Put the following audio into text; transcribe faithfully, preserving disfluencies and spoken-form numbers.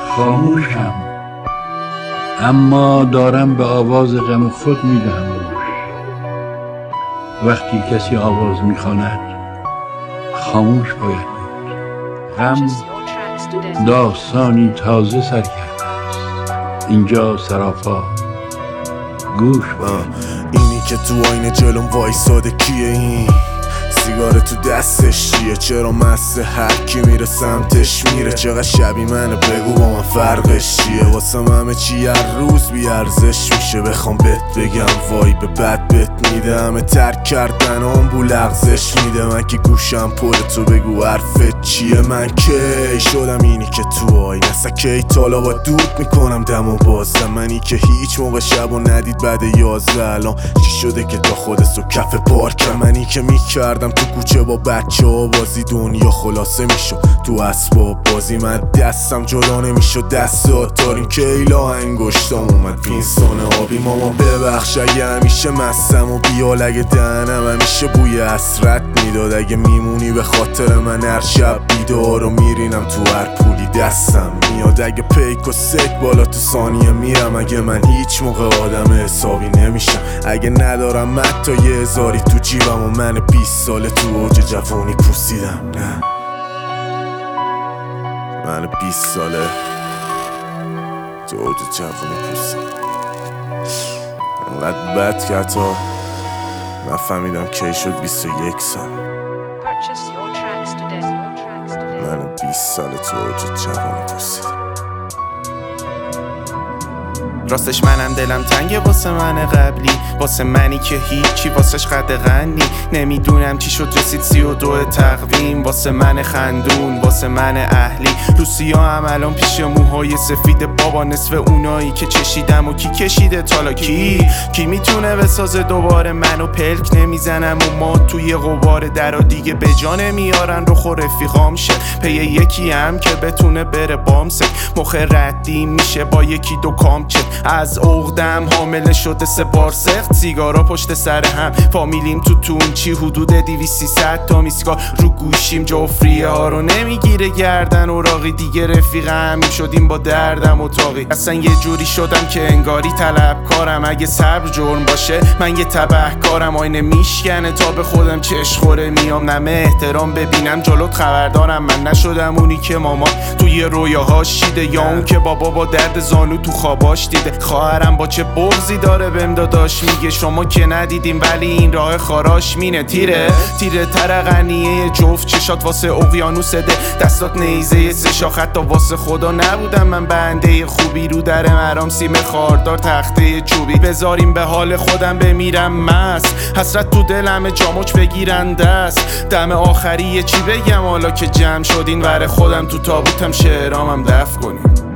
خاموشم، اما دارم به آواز غم خود میدهم گوش. وقتی کسی آواز میخواند خاموش باید بود. غم داستانی تازه سر کرده است اینجا سراپا، گوش باید. اینی که تو آینه جلوم وایساده کیه؟ این سیگار تو دستش چیه؟ چرا مست هر کی میره سمتش میره؟ چقدر شبیه منه بگو با من فرقش چیه؟ واسم همه چی هر روز بی ارزش میشه. بخوام بهت بگم وای به بد بهت میده، همه ترک کردن آمبول لغزش میده. من که گوشم پر تو بگو حرفت چیه؟ من کی شدم اینی که تو آینه اصلا کی تالا با دود میکنم دم و بازم؟ منی که هیچ موقع شب و ندید بعد یازده الان چی شده که تا خودت و کف پارکم؟ منی که میکردم تو کوچه با بچه ها بازی دنیا خلاصه میشد تو اسباب بازی، من دستم جدا نمیشد دستات داریم که ایلا انگشتم اومد پینسان آبی. ماما ببخش اگه همیشه مستم و بیال، اگه دهنم همیشه بوی حسرت میداد، اگه میمونی به خاطر من هر شب بیدار و میرینم تو هر پولی دستم میاد، اگه پیک و سک بالا تو ثانیه میرم، اگه من هیچ موقع آدم حسابی نمیشم، اگه ندارم متا یه هزاری تو جیبم و من بیست ساله تو اوج جوانی پوسیدم. نه من بیست ساله تو اوج جوانی پوسیدم. انقدر بد که حتی نفهمیدم کی شد بیست و یک سال. من بیست ساله تو اوج جوانی پوسیدم. راستش منم دلم تنگه واسه من قبلی، واسه منی که هیچی واسش قد غنی. نمیدونم چی شد رسید سی و دو تقویم، واسه من خندون واسه من اهلی. رو سیاه هم الان پیش موهای سفید بابا، نصف اونایی که چشیدم و کی کشیده تالا کی کی میتونه بسازه دوباره؟ منو پلک نمیزنم و ما توی غبار درا دیگه به جا نمیارن رو خور رفیقام شه. پی یکی هم که بتونه بره بامسه، مخ ردی میشه با یکی دو کامچه. از عقدم حامله شده سه بار سخت، سیگارا پشت سر هم، فامیلیم تو تون چی حدود دیویست سیصد تا میسکار رو گوشیم. جفریه ها رو نمیگیره گردن اوراقی، دیگه رفیق همین شدیم با دردم اتاقی. اصلا یه جوری شدم که انگاری طلبکارم، اگه صبر جرم باشه من یه تبهکارم. آینه میشکنه تا به خودم چشخوره میام، نمه احترام ببینم جلوت خبردارم. من نشدم اونی که ماما توی رویاهاش چیده، یا اون که بابا با درد زانو تو خواباش دیده. خواهرم با چه بغضی داره بهم داداش میگه شما که ندیدیم ولی این راه خاراش مینه. تیره تیره ترقنیه جفت چشات واسه اقیانوس ده، دستات نیزه سه شاخ حتی واسه خدا نبودم من بنده خوبی. رو در مرام سیم خاردار تخته چوبی، بذاریم به حال خودم بمیرم مست. حسرت تو دلم جاموچ بگیرن دست، دم آخری چی بگم حالا که جمع شدین ور خودم تو تابوتم شعرامم دفع کنیم.